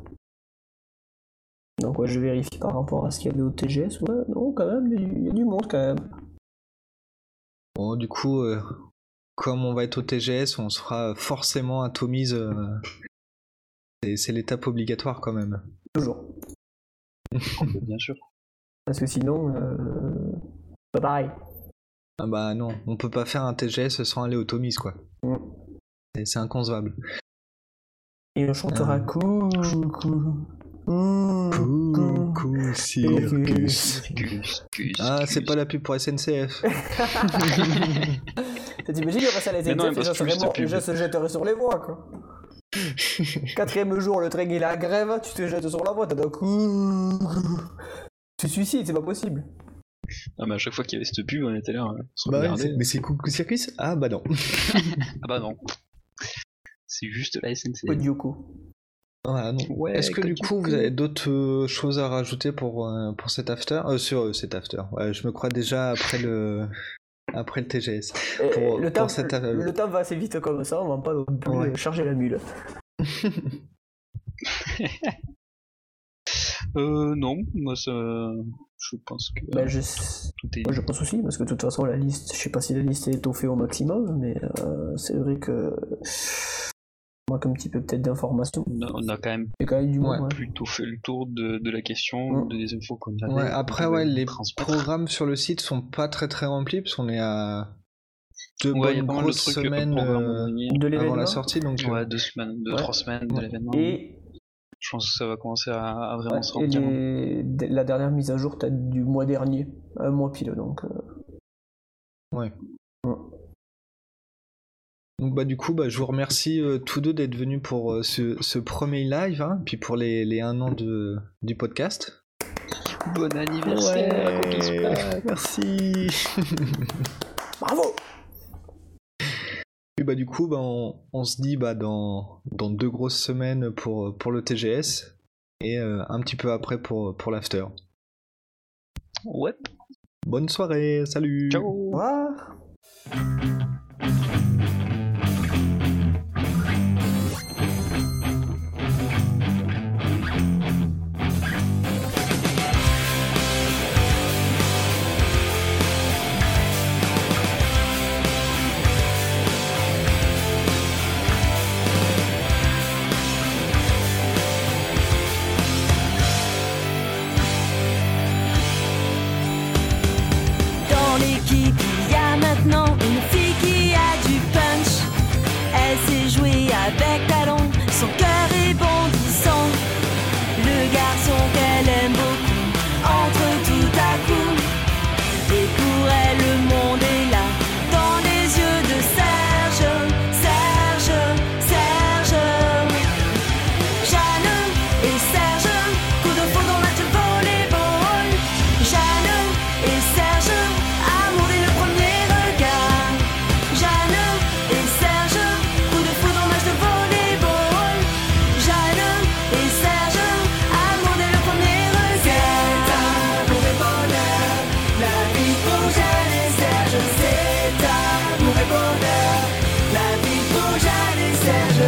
donc ouais, je vérifie par rapport à ce qu'il y avait au TGS. Ouais, non, quand même, il y a du monde quand même. Bon, du coup, comme on va être au TGS, on sera forcément atomise. C'est l'étape obligatoire quand même. Toujours. Bien sûr. Parce que sinon, pas pareil. Ah bah non, on peut pas faire un TGS sans aller au Tomise, quoi. C'est inconcevable. Et on chantera Coucou, circus. Circus. Ah, c'est pas la pub pour SNCF. T'imagines, il y aurait ça à la Mais non, SNCF, parce les gens que seraient juste morts, pub. les gens se jetteraient sur les voies, quoi. 4ème jour, le train il est à grève, tu te jettes sur la voie, t'as d'un coup... Tu te suicides, c'est pas possible. Ah bah à chaque fois qu'il y avait cette pub, on était là, on se Bah ouais, regardait. mais c'est Coucou Circus? Ah bah non. Ah bah non. C'est juste la SNCF. Pas de Yoko. Ah, non. Ouais, Est-ce que du quand coup tu vous peux. avez d'autres choses à rajouter pour cet after? Sur cet after. Ouais, je me crois déjà après le TGS. Pour- le, pour temps, cette- le temps va assez vite comme ça, on va pas non plus Ouais. charger la mule. Non, moi ça... Je pense que Ben, tout est... moi je pense aussi, parce que de toute façon la liste, je sais pas si la liste est étoffée au maximum, mais c'est vrai que on manque un petit peu peut-être d'informations. On a quand même Il y a quand même du monde, Ouais. ouais. plutôt fait le tour de la question, des infos qu'on avait. Ouais, après, qu'on ouais, avait les transmettre. programmes sur le site sont pas très très remplis parce qu'on est à deux Ouais, il y a bonnes pas mal de grosses trucs semaines programmés. De avant l'événement. la sortie, donc Ouais, 2 semaines, 3 semaines de Ouais. l'événement. Et, Je pense que ça va commencer à vraiment ouais, se et remplir. la dernière mise à jour t'as du mois dernier, un mois pile, donc... ouais. Donc bah du coup bah, je vous remercie tous deux d'être venus pour ce premier live, hein, puis pour les 1 an du podcast. Bon anniversaire, Cookie Spa. Merci. Bravo. Puis bah du coup bah, on se dit bah, dans 2 grosses semaines pour le TGS et un petit peu après pour l'after. Ouais, Bonne soirée, salut. ciao. Au revoir. Dans l'équipe, il y a maintenant une fille qui a du punch. Elle sait jouer avec talent, son cœur est bondissant. Le garçon qu'elle aime beaucoup entre tout à coup. Et pour elle, le monde est là, dans les yeux de Serge, Serge, Serge. Jeanne et Serge, coup de foudre dans le match de volleyball. Jeanne et Serge, amour dès le premier regard. Jeanne et Serge, coup de foudre dans le match de volleyball. Jeanne et Serge, amour dès le premier regard. C'est amour et bonheur, la vie pour Jeanne et Serge. C'est amour et bonheur, la vie pour Jeanne et Serge.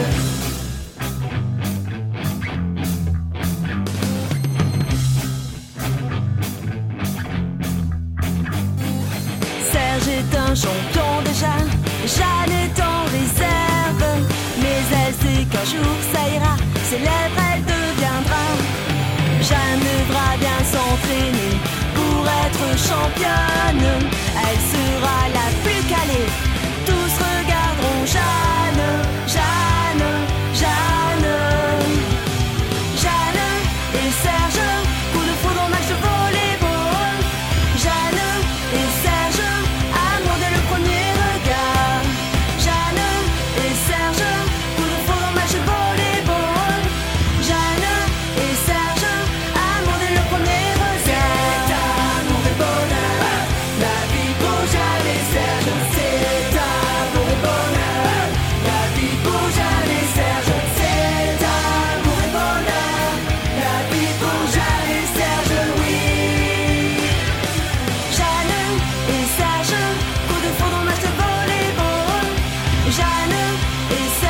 Serge est un champion déjà, Jeanne est en réserve. Mais elle sait qu'un jour ça ira, célèbre elle deviendra. Jeanne devra bien s'entraîner pour être championne. Elle sera la plus calée, tous regarderont Jeanne, Jeanne, Jeanne. Jeanne et Serge, coup de foudre au match de volleyball. Jeanne et Serge, amour dès le premier regard. Jeanne et Serge, Jeanne et